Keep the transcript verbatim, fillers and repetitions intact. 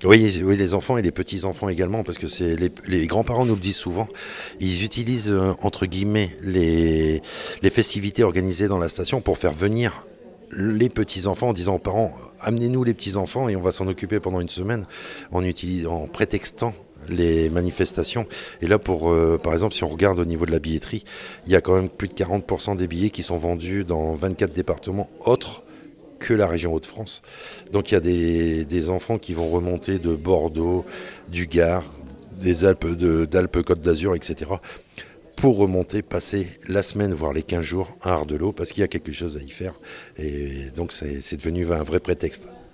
Oui, oui, les enfants et les petits-enfants également, parce que c'est les, les grands-parents nous le disent souvent. Ils utilisent, euh, entre guillemets, les, les festivités organisées dans la station pour faire venir les petits-enfants en disant aux parents, amenez-nous les petits-enfants et on va s'en occuper pendant une semaine en, utilis- en prétextant les manifestations. Et là, pour, euh, par exemple, si on regarde au niveau de la billetterie, il y a quand même plus de quarante pour cent des billets qui sont vendus dans vingt-quatre départements autres que la région Hauts-de-France. Donc il y a des, des enfants qui vont remonter de Bordeaux, du Gard, des Alpes, de, d'Alpes-Côte d'Azur, et cetera pour remonter, passer la semaine, voire les quinze jours à Ardelot, parce qu'il y a quelque chose à y faire. Et donc c'est, c'est devenu un vrai prétexte.